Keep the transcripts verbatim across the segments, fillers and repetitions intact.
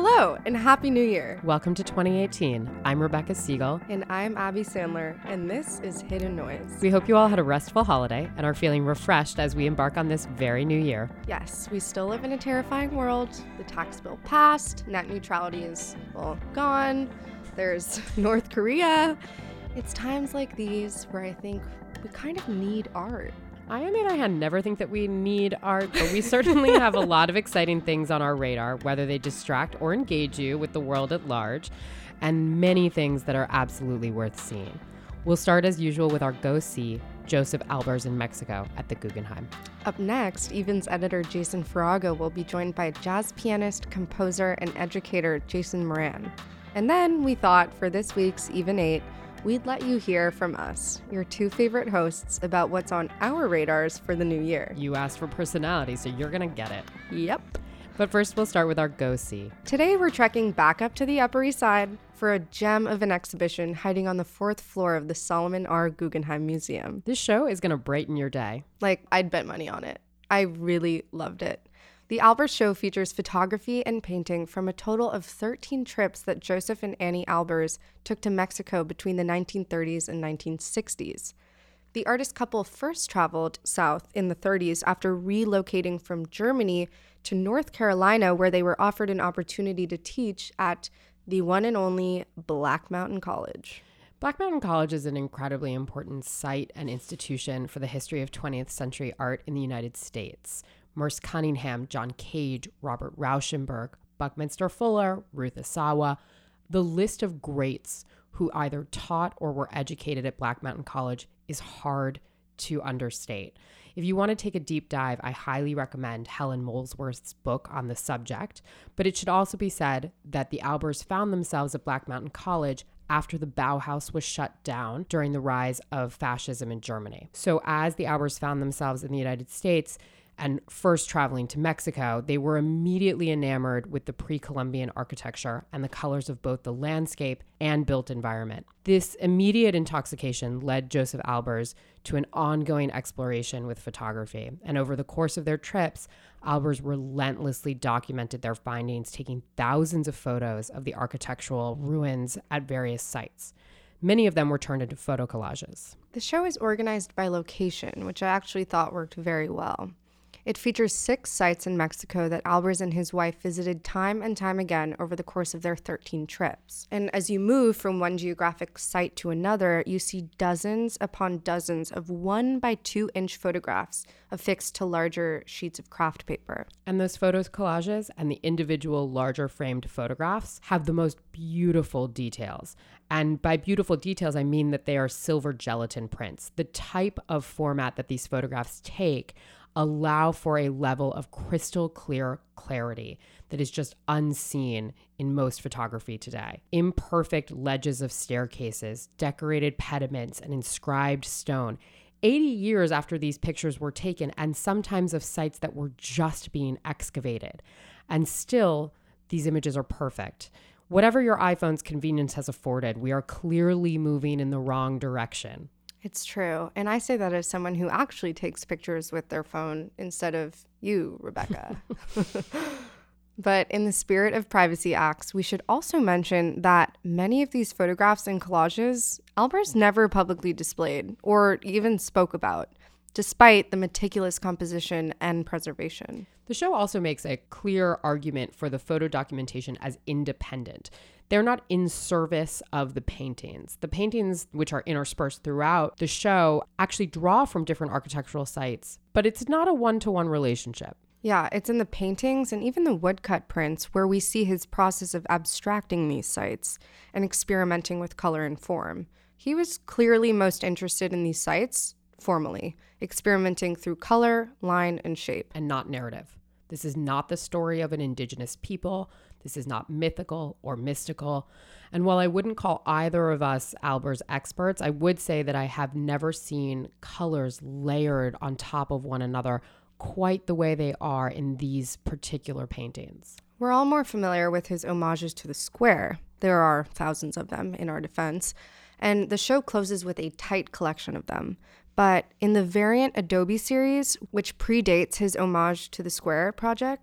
Hello, and Happy New Year. Welcome to twenty eighteen. I'm Rebecca Siegel. And I'm Abby Sandler, and this is Hidden Noise. We hope you all had a restful holiday and are feeling refreshed as we embark on this very new year. Yes, we still live in a terrifying world. The tax bill passed. Net neutrality is, well, gone. There's North Korea. It's times like these where I think we kind of need art. I mean, I had never think that we need art, but we certainly have a lot of exciting things on our radar, whether they distract or engage you with the world at large, and many things that are absolutely worth seeing. We'll start as usual with our Go See, Joseph Albers in Mexico at the Guggenheim. Up next, Even's editor Jason Farago will be joined by jazz pianist, composer, and educator Jason Moran. And then we thought for this week's Even eight, we'd let you hear from us, your two favorite hosts, about what's on our radars for the new year. You asked for personality, so you're going to get it. Yep. But first, we'll start with our Go See. Today, we're trekking back up to the Upper East Side for a gem of an exhibition hiding on the fourth floor of the Solomon R. Guggenheim Museum. This show is going to brighten your day. Like, I'd bet money on it. I really loved it. The Albers show features photography and painting from a total of thirteen trips that Joseph and Annie Albers took to Mexico between the nineteen thirties and nineteen sixties. The artist couple first traveled south in the thirties after relocating from Germany to North Carolina, where they were offered an opportunity to teach at the one and only Black Mountain College. Black Mountain College is an incredibly important site and institution for the history of twentieth century art in the United States. Merce Cunningham, John Cage, Robert Rauschenberg, Buckminster Fuller, Ruth Asawa, the list of greats who either taught or were educated at Black Mountain College is hard to understate. If you want to take a deep dive, I highly recommend Helen Molesworth's book on the subject, but it should also be said that the Albers found themselves at Black Mountain College after the Bauhaus was shut down during the rise of fascism in Germany. So as the Albers found themselves in the United States, and first traveling to Mexico, they were immediately enamored with the pre-Columbian architecture and the colors of both the landscape and built environment. This immediate intoxication led Joseph Albers to an ongoing exploration with photography. And over the course of their trips, Albers relentlessly documented their findings, taking thousands of photos of the architectural ruins at various sites. Many of them were turned into photo collages. The show is organized by location, which I actually thought worked very well. It features six sites in Mexico that Albers and his wife visited time and time again over the course of their thirteen trips. And as you move from one geographic site to another, you see dozens upon dozens of one by two inch photographs affixed to larger sheets of craft paper. And those photos collages and the individual larger framed photographs have the most beautiful details. And by beautiful details, I mean that they are silver gelatin prints. The type of format that these photographs take allow for a level of crystal clear clarity that is just unseen in most photography today. Imperfect ledges of staircases, decorated pediments, and inscribed stone. eighty years after these pictures were taken, and sometimes of sites that were just being excavated. And still, these images are perfect. Whatever your iPhone's convenience has afforded, we are clearly moving in the wrong direction. It's true. And I say that as someone who actually takes pictures with their phone instead of you, Rebecca. But in the spirit of Privacy Acts, we should also mention that many of these photographs and collages, Albers never publicly displayed or even spoke about, despite the meticulous composition and preservation. The show also makes a clear argument for the photo documentation as independent. They're not in service of the paintings. The paintings, which are interspersed throughout the show, actually draw from different architectural sites, but it's not a one-to-one relationship. Yeah, it's in the paintings and even the woodcut prints where we see his process of abstracting these sites and experimenting with color and form. He was clearly most interested in these sites, formally, experimenting through color, line, and shape. And not narrative. This is not the story of an indigenous people. This is not mythical or mystical. And while I wouldn't call either of us Albers experts, I would say that I have never seen colors layered on top of one another quite the way they are in these particular paintings. We're all more familiar with his homages to the square. There are thousands of them in our defense. And the show closes with a tight collection of them. But in the Variant Adobe series, which predates his homage to the Square project,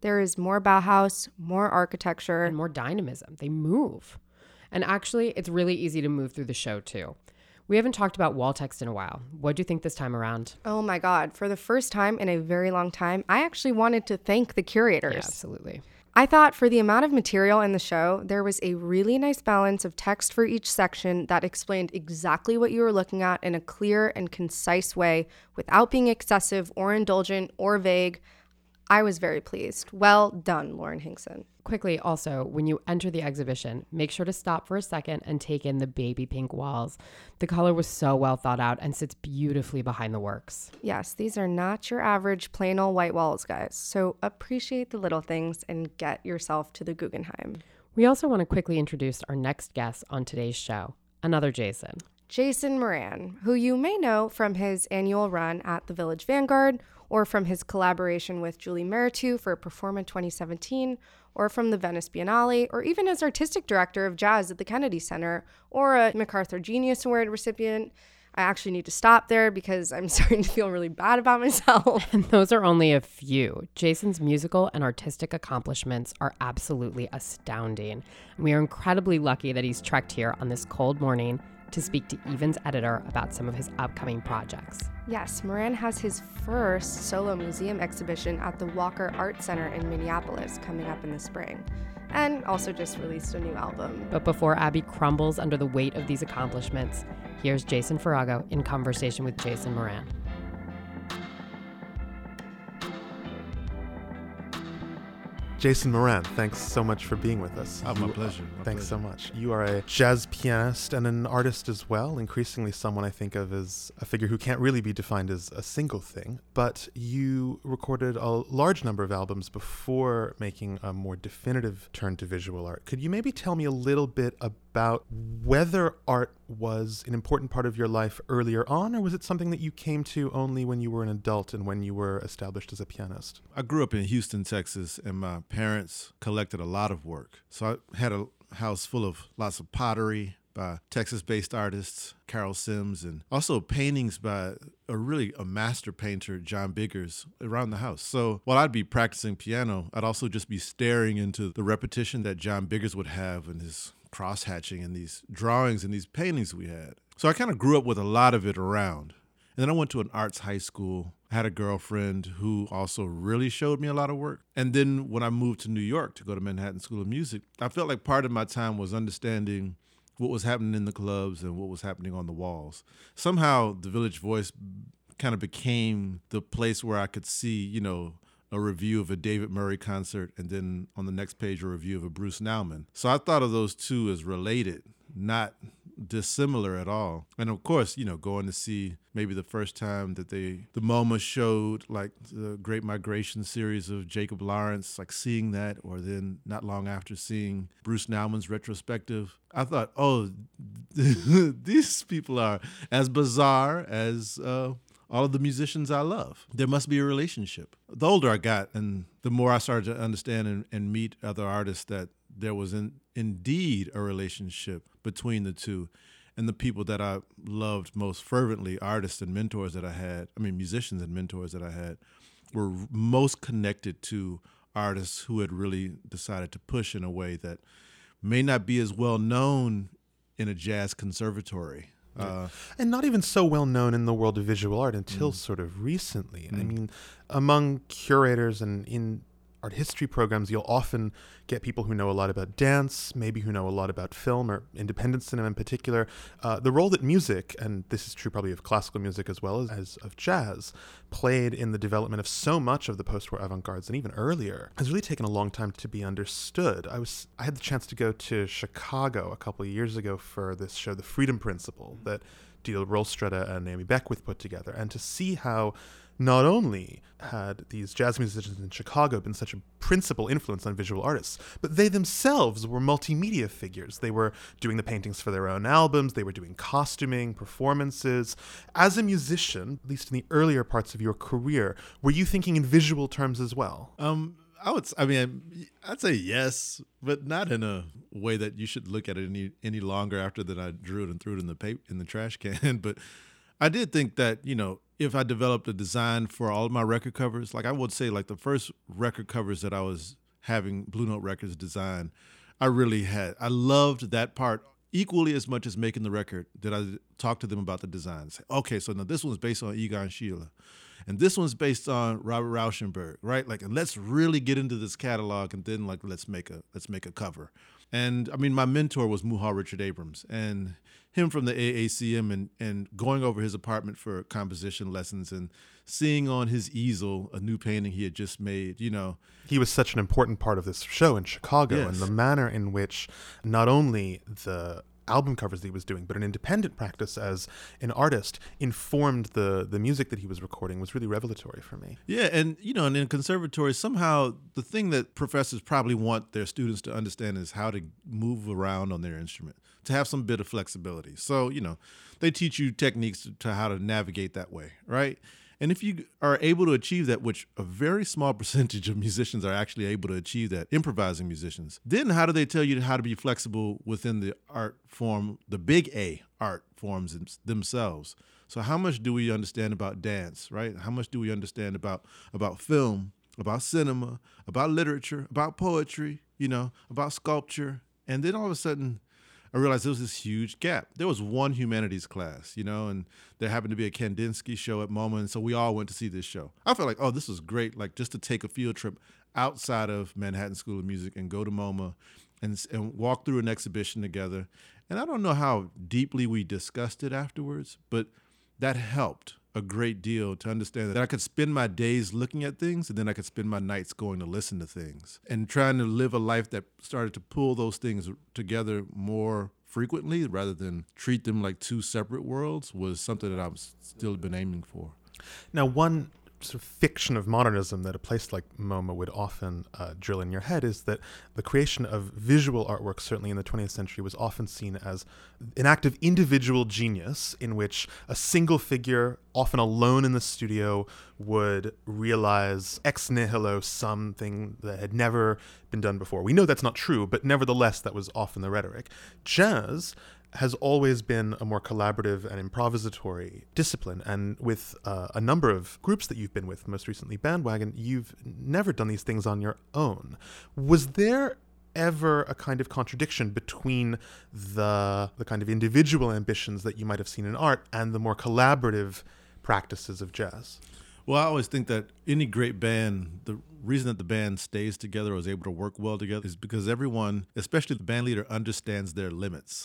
There is more Bauhaus, more architecture, and more dynamism. They move. And actually, it's really easy to move through the show, too. We haven't talked about wall text in a while. What do you think this time around? Oh my God. For the first time in a very long time, I actually wanted to thank the curators. Yeah, absolutely. I thought for the amount of material in the show, there was a really nice balance of text for each section that explained exactly what you were looking at in a clear and concise way without being excessive or indulgent or vague. I was very pleased. Well done, Lauren Hinkson. Quickly, also, when you enter the exhibition, make sure to stop for a second and take in the baby pink walls. The color was so well thought out and sits beautifully behind the works. Yes, these are not your average plain old white walls, guys. So appreciate the little things and get yourself to the Guggenheim. We also want to quickly introduce our next guest on today's show, another Jason. Jason Moran, who you may know from his annual run at the Village Vanguard, or from his collaboration with Julie Meritou for Performa twenty seventeen, or from the Venice Biennale, or even as artistic director of jazz at the Kennedy Center, or a MacArthur Genius Award recipient. I actually need to stop there because I'm starting to feel really bad about myself. And those are only a few. Jason's musical and artistic accomplishments are absolutely astounding. And we are incredibly lucky that he's trekked here on this cold morning to speak to Even's editor about some of his upcoming projects. Yes, Moran has his first solo museum exhibition at the Walker Art Center in Minneapolis coming up in the spring, and also just released a new album. But before Abby crumbles under the weight of these accomplishments, here's Jason Farago in conversation with Jason Moran. Jason Moran, thanks so much for being with us. Oh, my you, pleasure. My thanks pleasure. so much. You are a jazz pianist and an artist as well, increasingly someone I think of as a figure who can't really be defined as a single thing, but you recorded a large number of albums before making a more definitive turn to visual art. Could you maybe tell me a little bit about whether art was an important part of your life earlier on, or was it something that you came to only when you were an adult and when you were established as a pianist? I grew up in Houston, Texas, and my parents collected a lot of work. So I had a house full of lots of pottery by Texas-based artists, Carol Sims, and also paintings by a really a master painter, John Biggers, around the house. So while I'd be practicing piano, I'd also just be staring into the repetition that John Biggers would have in his cross-hatching and these drawings and these paintings we had. So I kind of grew up with a lot of it around. And then I went to an arts high school. I had a girlfriend who also really showed me a lot of work. And then when I moved to New York to go to Manhattan School of Music, I felt like part of my time was understanding what was happening in the clubs and what was happening on the walls. Somehow the Village Voice kind of became the place where I could see, you know, a review of a David Murray concert, and then on the next page, a review of a Bruce Nauman. So I thought of those two as related, not dissimilar at all. And of course, you know, going to see maybe the first time that they, the MoMA showed like the Great Migration series of Jacob Lawrence, like seeing that, or then not long after seeing Bruce Nauman's retrospective, I thought, oh, these people are as bizarre as uh, all of the musicians I love. There must be a relationship. The older I got and the more I started to understand and, and meet other artists, that there was in, indeed a relationship between the two. And the people that I loved most fervently, artists and mentors that I had, I mean, musicians and mentors that I had, were most connected to artists who had really decided to push in a way that may not be as well known in a jazz conservatory. Uh, and not even so well known in the world of visual art until mm. sort of recently. Mm. I mean, among curators and in art history programs, you'll often get people who know a lot about dance, maybe who know a lot about film or independent cinema in particular. Uh, the role that music, and this is true probably of classical music as well as, as of jazz, played in the development of so much of the post-war avant-gardes and even earlier, has really taken a long time to be understood. I was I had the chance to go to Chicago a couple of years ago for this show, The Freedom Principle, that Dieter Rollström and Naomi Beckwith put together, and to see how not only had these jazz musicians in Chicago been such a principal influence on visual artists, but they themselves were multimedia figures. They were doing the paintings for their own albums. They were doing costuming, performances. As a musician, at least in the earlier parts of your career, were you thinking in visual terms as well? Um, I would. I mean, I'd say yes, but not in a way that you should look at it any any longer after that I drew it and threw it in the paper in the trash can. But I did think that, you know, if I developed a design for all of my record covers, like I would say like the first record covers that I was having Blue Note Records design, I really had, I loved that part equally as much as making the record. That I talk to them about the design. Say, okay, so now this one's based on Egon Schiele, and this one's based on Robert Rauschenberg, right? Like, and let's really get into this catalog, and then like let's make a let's make a cover. And I mean, my mentor was Muhal Richard Abrams, and him from the A A C M, and and going over his apartment for composition lessons and seeing on his easel a new painting he had just made, you know. He was such an important part of this show in Chicago, Yes. and the manner in which not only the album covers that he was doing, but an independent practice as an artist informed the the music that he was recording was really revelatory for me. Yeah, and you know, and in conservatories, somehow the thing that professors probably want their students to understand is how to move around on their instrument, to have some bit of flexibility. So, you know, they teach you techniques to, to how to navigate that way, right? And if you are able to achieve that, which a very small percentage of musicians are actually able to achieve that, improvising musicians, then how do they tell you how to be flexible within the art form, the big A art forms themselves? So how much do we understand about dance, right? How much do we understand about about film, about cinema, about literature, about poetry, you know, about sculpture? And then all of a sudden, I realized there was this huge gap. There was one humanities class, you know, and there happened to be a Kandinsky show at MoMA, and so we all went to see this show. I felt like, oh, this was great, like just to take a field trip outside of Manhattan School of Music and go to MoMA and, and walk through an exhibition together. And I don't know how deeply we discussed it afterwards, but that helped a great deal to understand that I could spend my days looking at things, and then I could spend my nights going to listen to things and trying to live a life that started to pull those things together more frequently rather than treat them like two separate worlds was something that I've still been aiming for. Now, one sort of fiction of modernism that a place like MoMA would often uh, drill in your head is that the creation of visual artwork, certainly in the twentieth century, was often seen as an act of individual genius in which a single figure, often alone in the studio, would realize ex nihilo something that had never been done before. We know that's not true, but nevertheless, that was often the rhetoric. Jazz has always been a more collaborative and improvisatory discipline. And with uh, a number of groups that you've been with, most recently Bandwagon, you've never done these things on your own. Was there ever a kind of contradiction between the the kind of individual ambitions that you might have seen in art and the more collaborative practices of jazz? Well, I always think that any great band, the reason that the band stays together or is able to work well together is because everyone, especially the band leader, understands their limits.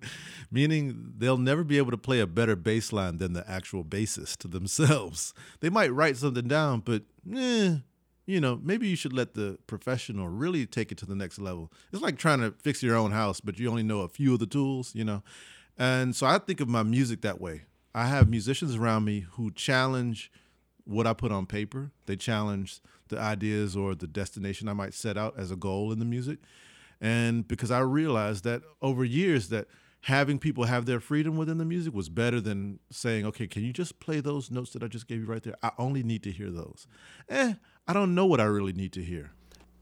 Meaning they'll never be able to play a better bass line than the actual bassist themselves. They might write something down, but eh, you know, maybe you should let the professional really take it to the next level. It's like trying to fix your own house, but you only know a few of the tools, you know. And so I think of my music that way. I have musicians around me who challenge what I put on paper. They challenge the ideas or the destination I might set out as a goal in the music. And because I realized that over years that having people have their freedom within the music was better than saying, okay, can you just play those notes that I just gave you right there? I only need to hear those. Eh, I don't know what I really need to hear.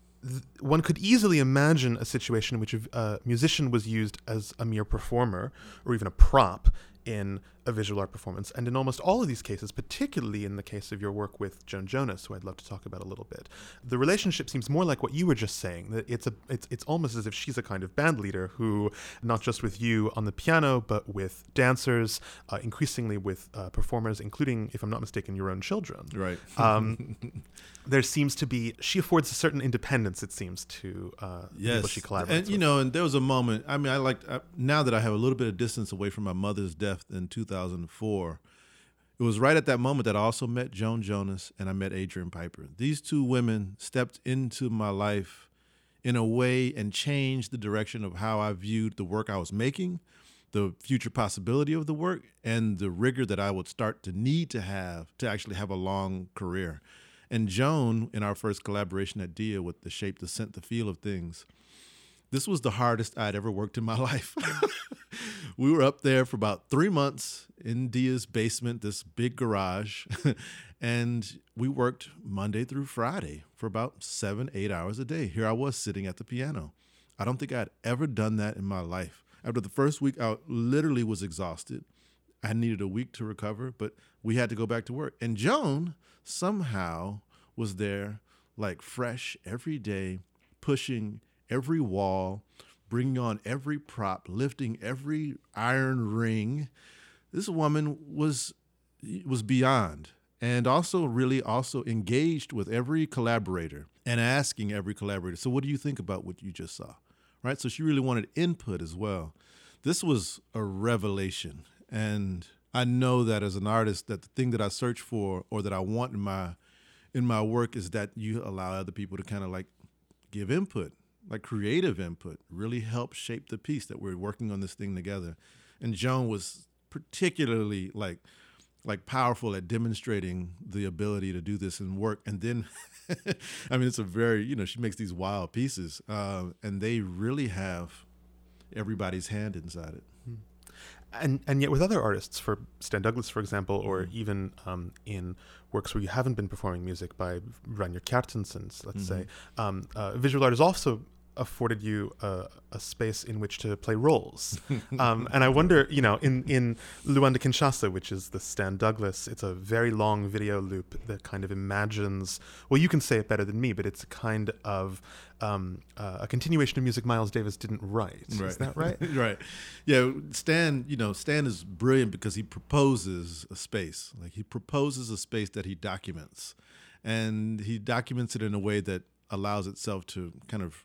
One could easily imagine a situation in which a musician was used as a mere performer or even a prop in a visual art performance. And in almost all of these cases, particularly in the case of your work with Joan Jonas, who I'd love to talk about a little bit, the relationship seems more like what you were just saying, that it's a it's it's almost as if she's a kind of band leader who, not just with you on the piano, but with dancers, uh, increasingly with uh, performers, including, if I'm not mistaken, your own children. Right. Um, there seems to be, she affords a certain independence, it seems, to uh, yes. people she collaborates And, you with. know, and there was a moment, I mean, I like, now that I have a little bit of distance away from my mother's death in two thousand four, it was right at that moment that I also met Joan Jonas and I met Adrian Piper. These two women stepped into my life in a way and changed the direction of how I viewed the work I was making, the future possibility of the work, and the rigor that I would start to need to have to actually have a long career. And Joan, in our first collaboration at D I A with The Shape, The Scent, The Feel of Things, this was the hardest I'd ever worked in my life. We were up there for about three months in D I A's basement, this big garage, and we worked Monday through Friday for about seven, eight hours a day. Here I was sitting at the piano. I don't think I'd ever done that in my life. After the first week, I literally was exhausted. I needed a week to recover, but we had to go back to work. And Joan somehow was there, like fresh every day, pushing every wall, bringing on every prop, lifting every iron ring. This woman was was beyond, and also really also engaged with every collaborator and asking every collaborator, so what do you think about what you just saw? Right? So she really wanted input as well. This was a revelation. And I know that as an artist, that the thing that I search for or that I want in my in my work is that you allow other people to kind of like give input, like creative input, really help shape the piece that we're working on this thing together. And Joan was particularly like like powerful at demonstrating the ability to do this and work. And then, I mean, it's a very, you know, she makes these wild pieces, uh, and they really have everybody's hand inside it. And and yet with other artists, for Stan Douglas, for example, or even um, in works where you haven't been performing music by Rainer Kjartansens, let's mm-hmm. say, um, uh, visual art has also afforded you a, a space in which to play roles. um, and I wonder, you know, in, in Luanda Kinshasa, which is the Stan Douglas, it's a very long video loop that kind of imagines, well, you can say it better than me, but it's a kind of um, uh, a continuation of music Miles Davis didn't write. Right. Is that right? Right. Yeah, Stan, you know, Stan is brilliant because he proposes a space. Like he proposes a space that he documents. And he documents it in a way that allows itself to kind of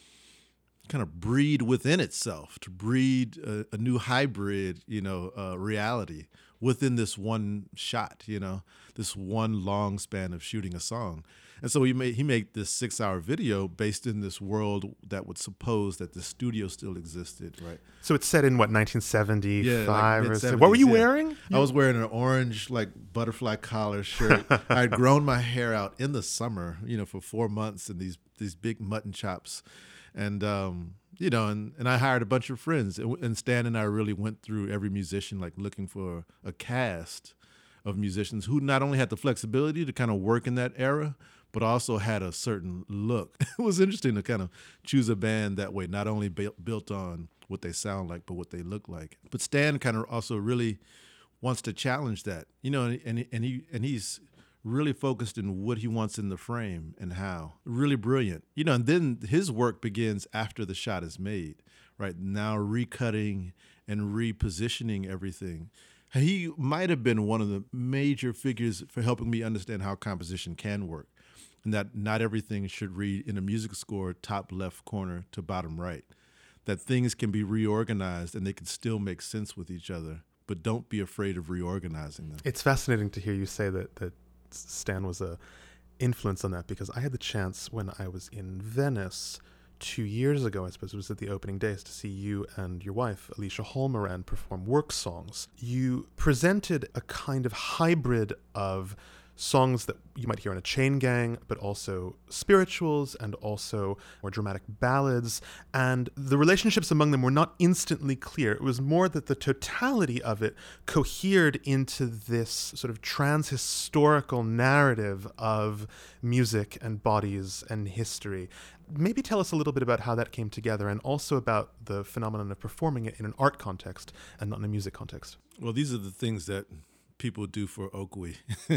kind of breed within itself, to breed a, a new hybrid, you know, uh, reality within this one shot, you know, this one long span of shooting a song. And so he made he made this six-hour video based in this world that would suppose that the studio still existed, right? So it's set in, what, nineteen seventy-five? Yeah, like or so. What were you yeah. wearing? I was wearing an orange, like, butterfly collar shirt. I had grown my hair out in the summer, you know, for four months in these these big mutton chops. And, um, you know, and, and I hired a bunch of friends. And, and Stan and I really went through every musician, like looking for a cast of musicians who not only had the flexibility to kind of work in that era, but also had a certain look. It was interesting to kind of choose a band that way, not only built built on what they sound like, but what they look like. But Stan kind of also really wants to challenge that, you know, and, and, and he and he's really focused in what he wants in the frame and how. Really brilliant. You know, and then his work begins after the shot is made, right? Now recutting and repositioning everything. He might have been one of the major figures for helping me understand how composition can work, and that not everything should read in a music score top left corner to bottom right, that things can be reorganized and they can still make sense with each other, but don't be afraid of reorganizing them. It's fascinating to hear you say that that Stan was a influence on that, because I had the chance when I was in Venice two years ago, I suppose it was at the opening days, to see you and your wife, Alicia Holmoran, perform work songs. You presented a kind of hybrid of songs that you might hear in a chain gang, but also spirituals and also more dramatic ballads. And the relationships among them were not instantly clear. It was more that the totality of it cohered into this sort of trans-historical narrative of music and bodies and history. Maybe tell us a little bit about how that came together, and also about the phenomenon of performing it in an art context and not in a music context. Well, these are the things that people do for Okwe.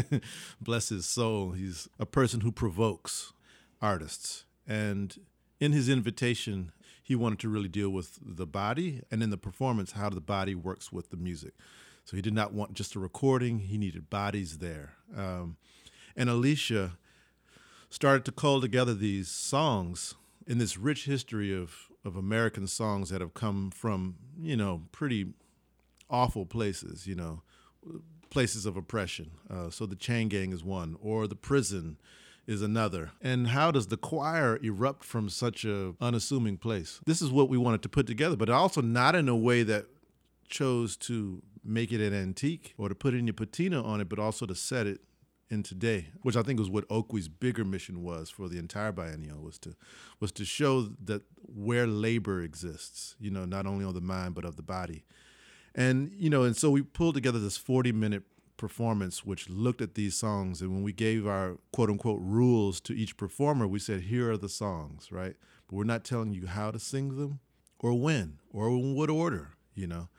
Bless his soul. He's a person who provokes artists. And in his invitation, he wanted to really deal with the body, and in the performance, how the body works with the music. So he did not want just a recording. He needed bodies there. Um, and Alicia started to cull together these songs in this rich history of, of American songs that have come from, you know, pretty awful places, you know, places of oppression. Uh, so the chain gang is one, or the prison is another. And how does the choir erupt from such a unassuming place? This is what we wanted to put together, but also not in a way that chose to make it an antique or to put any patina on it, but also to set it in today, which I think was what Okwe's bigger mission was for the entire biennial, was to was to show that where labor exists, you know, not only on the mind, but of the body. And, you know, and so we pulled together this forty minute performance, which looked at these songs. And when we gave our quote unquote rules to each performer, we said, here are the songs, right? But we're not telling you how to sing them or when or in what order, you know,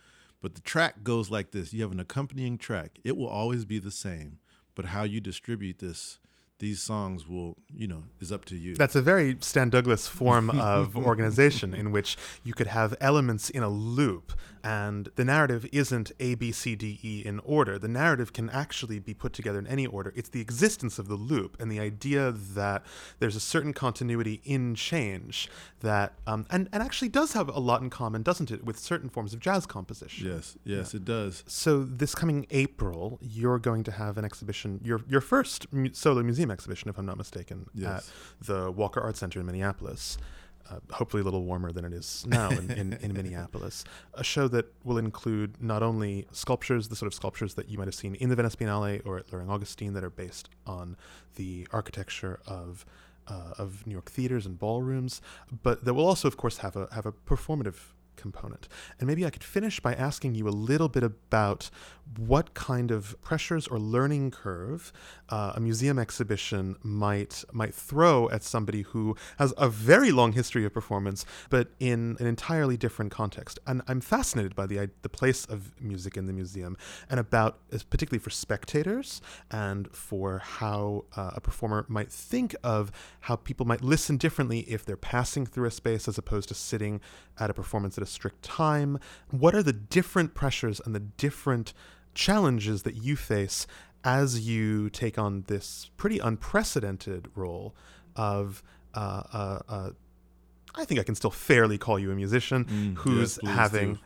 But the track goes like this. You have an accompanying track. It will always be the same, but how you distribute this, these songs will, you know, is up to you. That's a very Stan Douglas form of organization in which you could have elements in a loop, and the narrative isn't A, B, C, D, E in order. The narrative can actually be put together in any order. It's the existence of the loop and the idea that there's a certain continuity in change that, um, and, and actually does have a lot in common, doesn't it, with certain forms of jazz composition? Yes, yes, Yeah. it does. So this coming April, you're going to have an exhibition, your your first mu- solo museum exhibition, if I'm not mistaken, Yes. at the Walker Art Center in Minneapolis. Uh, hopefully a little warmer than it is now in, in, in Minneapolis. A show that will include not only sculptures, the sort of sculptures that you might have seen in the Venice Biennale or at Loring Augustine that are based on the architecture of uh, of New York theaters and ballrooms, but that will also, of course, have a have a performative component. And maybe I could finish by asking you a little bit about what kind of pressures or learning curve uh, a museum exhibition might might throw at somebody who has a very long history of performance, but in an entirely different context. And I'm fascinated by the the place of music in the museum, and about, particularly for spectators, and for how uh, a performer might think of how people might listen differently if they're passing through a space as opposed to sitting at a performance at a strict time. What are the different pressures and the different challenges that you face as you take on this pretty unprecedented role of uh, uh, uh, I think I can still fairly call you a musician Mm, who's yes, please having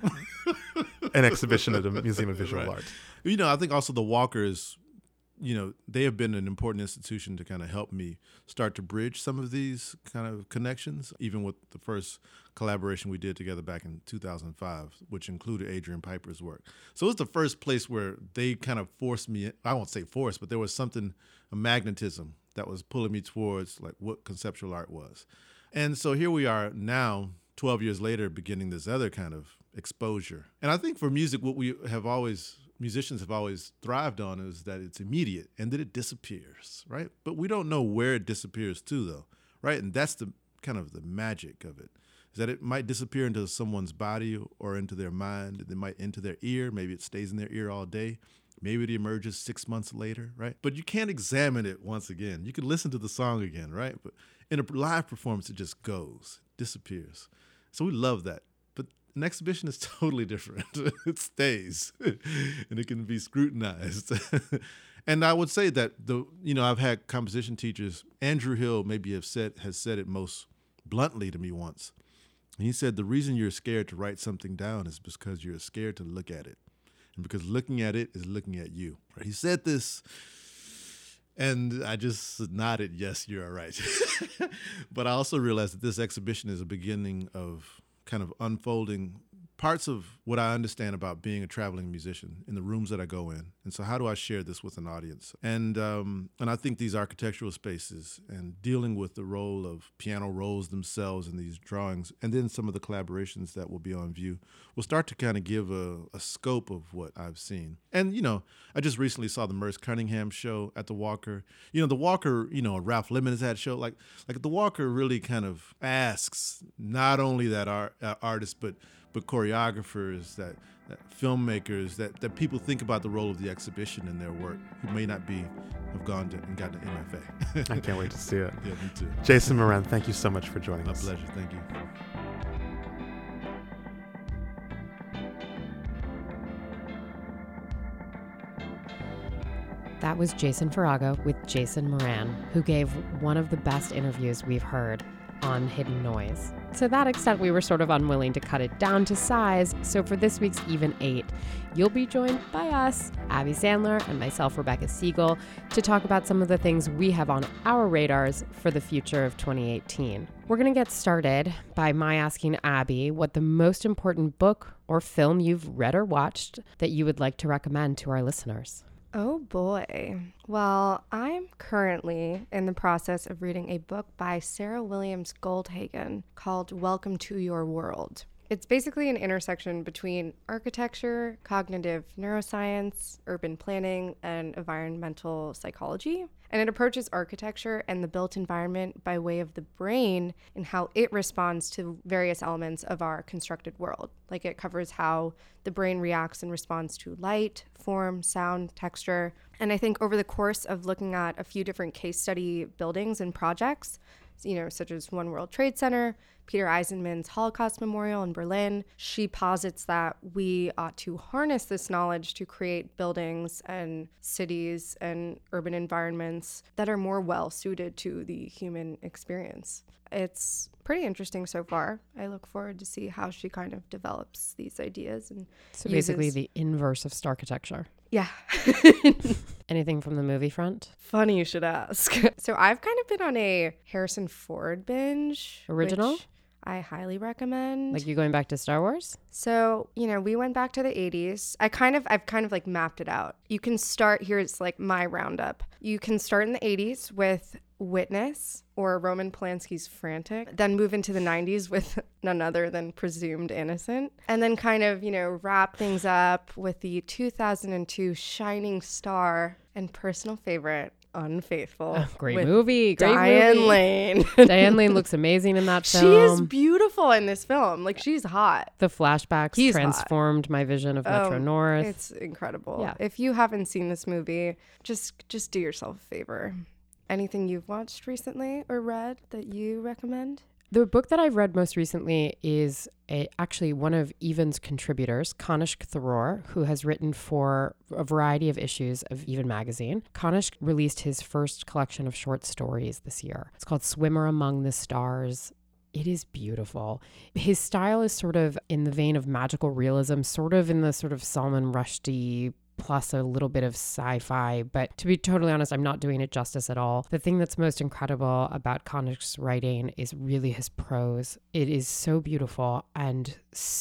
an exhibition at a Museum of Visual Right. Art. You know, I think also the Walkers, you know, they have been an important institution to kind of help me start to bridge some of these kind of connections, even with the first collaboration we did together back in two thousand five, which included Adrian Piper's work. So it was the first place where they kind of forced me, I won't say forced, but there was something, a magnetism that was pulling me towards like what conceptual art was. And so here we are now, twelve years later, beginning this other kind of exposure. And I think for music, what we have always, musicians have always thrived on is that it's immediate and that it disappears, right? But we don't know where it disappears to, though, right? And that's the kind of the magic of it, is that it might disappear into someone's body or into their mind. It might into their ear. Maybe it stays in their ear all day. Maybe it emerges six months later, right? But you can't examine it once again. You can listen to the song again, right? But in a live performance, it just goes, disappears. So we love that. But an exhibition is totally different. It stays, and it can be scrutinized. And I would say that the, you know, I've had composition teachers. Andrew Hill maybe have said has said it most bluntly to me once. And he said the reason you're scared to write something down is because you're scared to look at it, and because looking at it is looking at you. He said this. And I just nodded, yes, you're right. But I also realized that this exhibition is a beginning of kind of unfolding parts of what I understand about being a traveling musician in the rooms that I go in. And so how do I share this with an audience? And um, and I think these architectural spaces and dealing with the role of piano rolls themselves in these drawings, and then some of the collaborations that will be on view, will start to kind of give a, a scope of what I've seen. And, you know, I just recently saw the Merce Cunningham show at the Walker. You know, the Walker, you know, Ralph Lemon has had a show. Like, like the Walker really kind of asks not only that art, uh, artists, but but choreographers, that, that filmmakers, that, that people think about the role of the exhibition in their work who may not be, have gone to, and gotten an M F A. I can't wait to see it. Yeah, me too. Jason Moran, thank you so much for joining My us. pleasure. Thank you. That was Jason Farago with Jason Moran, who gave one of the best interviews we've heard on Hidden Noise. To that extent, we were sort of unwilling to cut it down to size, so for this week's Even Eight, you'll be joined by us, Abby Sandler, and myself, Rebecca Siegel, to talk about some of the things we have on our radars for the future of twenty eighteen. We're going to get started by my asking Abby what the most important book or film you've read or watched that you would like to recommend to our listeners. Oh boy. Well, I'm currently in the process of reading a book by Sarah Williams Goldhagen called Welcome to Your World. It's basically an intersection between architecture, cognitive neuroscience, urban planning, and environmental psychology. And it approaches architecture and the built environment by way of the brain and how it responds to various elements of our constructed world. Like it covers how the brain reacts and responds to light, form, sound, texture. And I think over the course of looking at a few different case study buildings and projects, you know, such as One World Trade Center, Peter Eisenman's Holocaust Memorial in Berlin, she posits that we ought to harness this knowledge to create buildings and cities and urban environments that are more well suited to the human experience. It's pretty interesting so far. I look forward to see how she kind of develops these ideas. And So uses... basically the inverse of Starkitecture. Yeah. Anything from the movie front? Funny you should ask. So I've kind of been on a Harrison Ford binge. Original? Which I highly recommend. Like you going back to Star Wars? So, you know, we went back to the eighties. I kind of, I've kind of like mapped it out. You can start, here's like my roundup. You can start in the eighties with Witness or Roman Polanski's Frantic, then move into the nineties with none other than Presumed Innocent, and then kind of, you know, wrap things up with the two thousand two shining star and personal favorite, Unfaithful. Oh, great with movie. Great Diane movie. Lane. Diane Lane looks amazing in that film. She is beautiful in this film. Like, she's hot. The flashbacks He's transformed my vision of Metro Oh, North. It's incredible. Yeah. If you haven't seen this movie, just just do yourself a favor. Anything you've watched recently or read that you recommend? The book that I've read most recently is a, actually one of Even's contributors, Kanishk Tharoor, who has written for a variety of issues of Even magazine. Kanishk released his first collection of short stories this year. It's called Swimmer Among the Stars. It is beautiful. His style is sort of in the vein of magical realism, sort of in the sort of Salman Rushdie plus a little bit of sci-fi. But to be totally honest, I'm not doing it justice at all. The thing that's most incredible about Kanishk's writing is really his prose. It is so beautiful and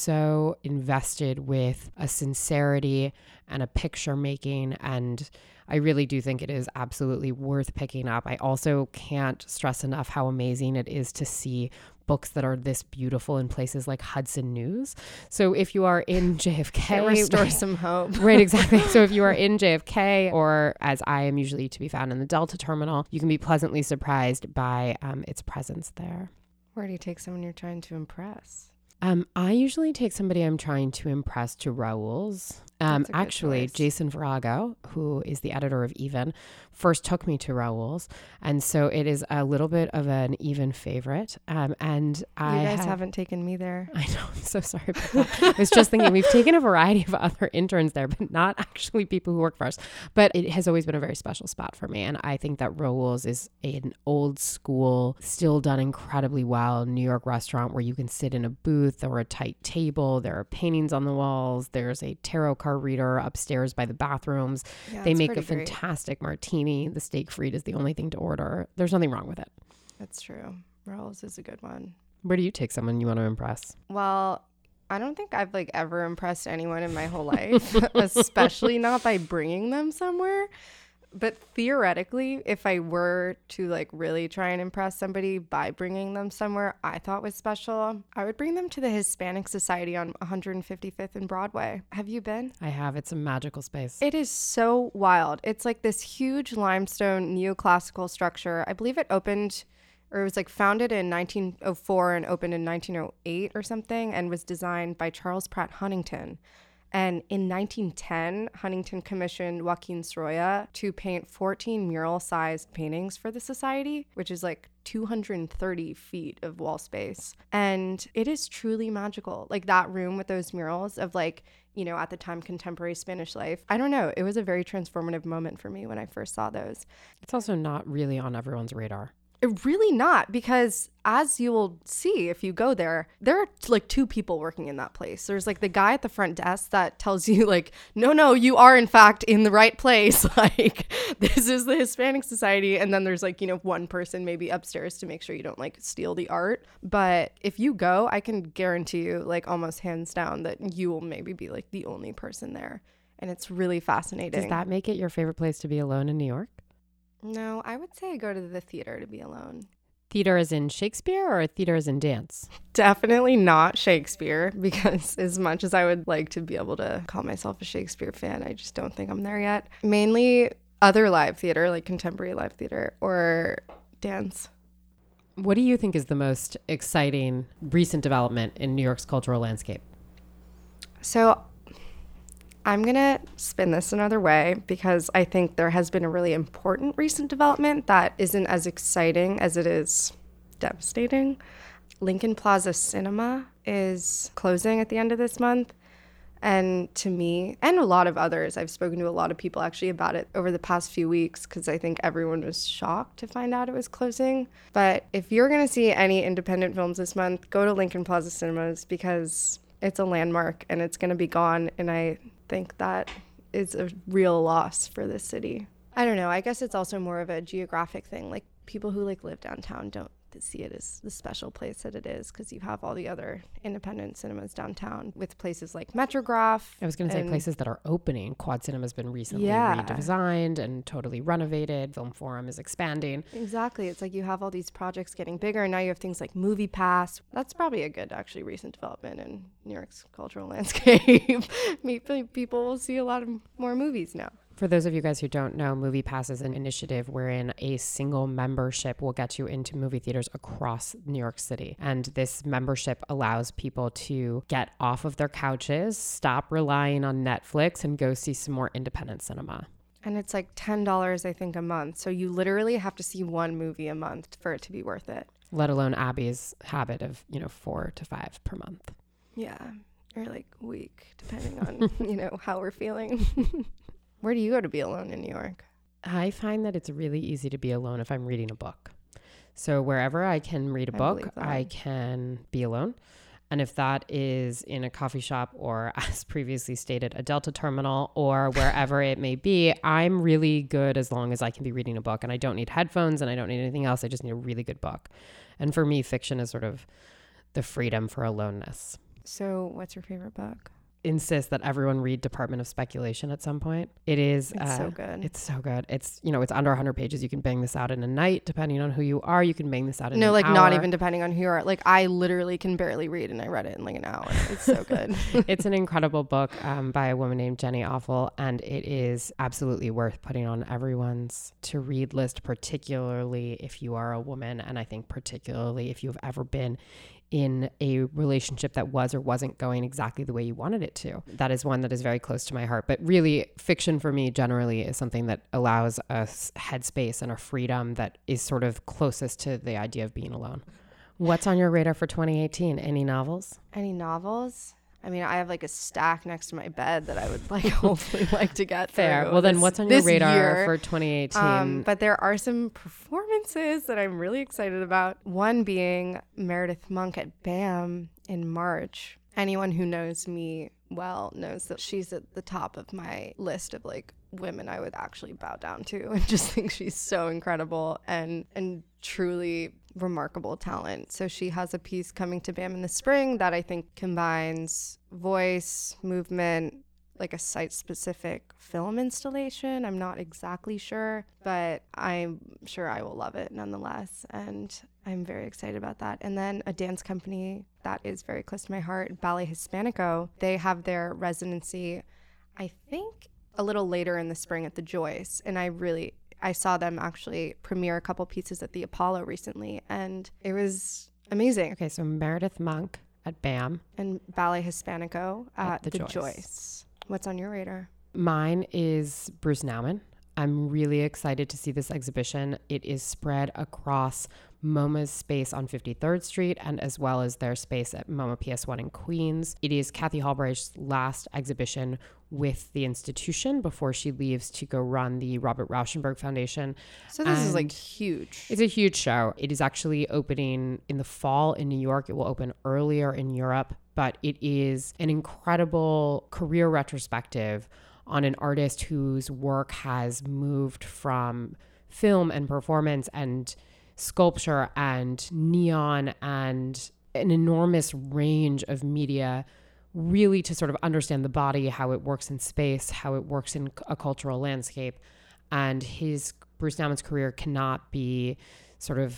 so invested with a sincerity and a picture making, and I really do think it is absolutely worth picking up. I also can't stress enough how amazing it is to see books that are this beautiful in places like Hudson News. So if you are in J F K, It restores some hope. Right, exactly. So if you are in J F K, or as I am usually to be found in the Delta Terminal, you can be pleasantly surprised by um, its presence there. Where do you take someone you're trying to impress? Um, I usually take somebody I'm trying to impress to Raoul's. Um, That's a good actually, choice. Jason Virago, who is the editor of Even, first took me to Raoul's. And so it is a little bit of an Even favorite. Um, and I You guys have, haven't taken me there. I know, I'm so sorry about that. I was just thinking we've taken a variety of other interns there, but not actually people who work for us. But it has always been a very special spot for me. And I think that Raoul's is an old school, still done incredibly well New York restaurant where you can sit in a booth or a tight table. There are paintings on the walls. There's a tarot card reader upstairs by the bathrooms. Yeah, They it's make a pretty great. fantastic martini. The steak frites is the only thing to order. There's nothing wrong with it. That's true. Raoul's is a good one. Where do you take someone you want to impress? Well, I don't think I've like ever impressed anyone in my whole life, especially not by bringing them somewhere. But theoretically, if I were to like really try and impress somebody by bringing them somewhere I thought was special, I would bring them to the Hispanic Society on one hundred fifty-fifth and Broadway. Have you been? I have. It's a magical space. It is so wild. It's like this huge limestone neoclassical structure. I believe it opened, or it was like founded in nineteen oh four and opened in nineteen oh eight or something, and was designed by Charles Pratt Huntington. And in nineteen ten, Huntington commissioned Joaquin Sorolla to paint fourteen mural-sized paintings for the society, which is like two hundred thirty feet of wall space. And it is truly magical. Like that room with those murals of like, you know, at the time, contemporary Spanish life. I don't know. It was a very transformative moment for me when I first saw those. It's also not really on everyone's radar. It really not, because as you will see if you go there, there are like two people working in that place. There's like the guy at the front desk that tells you like, no, no, you are in fact in the right place. Like this is the Hispanic Society. And then there's like, you know, one person maybe upstairs to make sure you don't like steal the art. But if you go, I can guarantee you like almost hands down that you will maybe be like the only person there. And it's really fascinating. Does that make it your favorite place to be alone in New York? No, I would say I go to the theater to be alone. Theater as in Shakespeare or theater as in dance? Definitely not Shakespeare, because as much as I would like to be able to call myself a Shakespeare fan, I just don't think I'm there yet. Mainly other live theater, like contemporary live theater or dance. What do you think is the most exciting recent development in New York's cultural landscape? So I'm going to spin this another way, because I think there has been a really important recent development that isn't as exciting as it is devastating. Lincoln Plaza Cinema is closing at the end of this month. And to me, and a lot of others, I've spoken to a lot of people actually about it over the past few weeks, because I think everyone was shocked to find out it was closing. But if you're going to see any independent films this month, go to Lincoln Plaza Cinemas, because it's a landmark and it's going to be gone. And I think that is a real loss for this city. I don't know. I guess it's also more of a geographic thing. Like, people who like live downtown don't see it as the special place that it is, because you have all the other independent cinemas downtown with places like Metrograph. I was going to say places that are opening. Quad Cinema's been recently Yeah. redesigned and totally renovated. Film Forum is expanding. Exactly. It's like you have all these projects getting bigger, and now you have things like Movie Pass. That's probably a good, actually, recent development in New York's cultural landscape. Maybe people will see a lot of more movies now. For those of you guys who don't know, Movie Pass is an initiative wherein a single membership will get you into movie theaters across New York City. And this membership allows people to get off of their couches, stop relying on Netflix, and go see some more independent cinema. And it's like ten dollars, I think, a month. So you literally have to see one movie a month for it to be worth it. Let alone Abby's habit of, you know, four to five per month. Yeah. Or like week, depending on, you know, how we're feeling. Where do you go to be alone in New York? I find that it's really easy to be alone if I'm reading a book. So wherever I can read a I book, believe that. I can be alone. And if that is in a coffee shop or, as previously stated, a Delta terminal or wherever it may be, I'm really good as long as I can be reading a book. And I don't need headphones and I don't need anything else. I just need a really good book. And for me, fiction is sort of the freedom for aloneness. So what's your favorite book? Insist that everyone read Department of Speculation at some point. It is It's uh, so good. It's so good. It's, you know, it's under one hundred pages. You can bang this out in a night, depending on who you are. You can bang this out in No, an like hour. not even depending on who you are. Like, I literally can barely read, and I read it in like an hour. It's so good. It's an incredible book um, by a woman named Jenny Offel, and it is absolutely worth putting on everyone's to read list, particularly if you are a woman, and I think particularly if you've ever been in a relationship that was or wasn't going exactly the way you wanted it to. That is one that is very close to my heart. But really, fiction for me generally is something that allows us headspace and a freedom that is sort of closest to the idea of being alone. What's on your radar for twenty eighteen? Any novels? Any novels? I mean, I have like a stack next to my bed that I would like hopefully like to get Fair. through Well, then this- what's on your this radar year. for twenty eighteen? Um, but there are some performances that I'm really excited about. One being Meredith Monk at BAM in March. Anyone who knows me well knows that she's at the top of my list of like women I would actually bow down to, and just think she's so incredible and and truly remarkable talent. So she has a piece coming to BAM in the spring that I think combines voice, movement, like a site-specific film installation. I'm not exactly sure, but I'm sure I will love it nonetheless. And I'm very excited about that. And then a dance company that is very close to my heart, Ballet Hispanico. They have their residency, I think, a little later in the spring at the Joyce. And I really, I saw them actually premiere a couple pieces at the Apollo recently, and it was amazing. Okay, so Meredith Monk at BAM. And Ballet Hispanico at, At the the, Joyce. Joyce. What's on your radar? Mine is Bruce Nauman. I'm really excited to see this exhibition. It is spread across MoMA's space on fifty-third Street and as well as their space at MoMA P S one in Queens. It is Kathy Hallbright's last exhibition with the institution before she leaves to go run the Robert Rauschenberg Foundation. So this is And like huge. It's a huge show. It is actually opening in the fall in New York. It will open earlier in Europe, but it is an incredible career retrospective on an artist whose work has moved from film and performance and sculpture and neon and an enormous range of media, really to sort of understand the body, how it works in space, how it works in a cultural landscape. And his Bruce Nauman's career cannot be sort of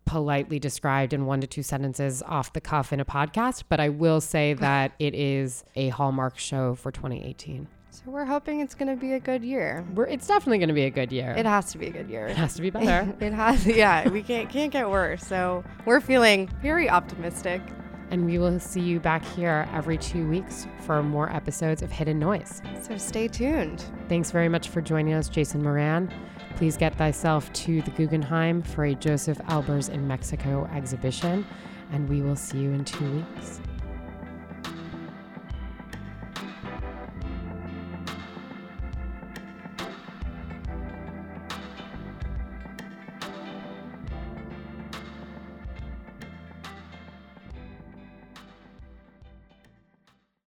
politely described in one to two sentences off the cuff in a podcast, but I will say that it is a hallmark show for twenty eighteen. So we're hoping it's going to be a good year. We're, it's definitely going to be a good year. It has to be a good year. It has to be better. It has, yeah. We can't can't get worse. So we're feeling very optimistic. And we will see you back here every two weeks for more episodes of Hidden Noise. So stay tuned. Thanks very much for joining us, Jason Moran. Please get thyself to the Guggenheim for a Joseph Albers in Mexico exhibition, and we will see you in two weeks.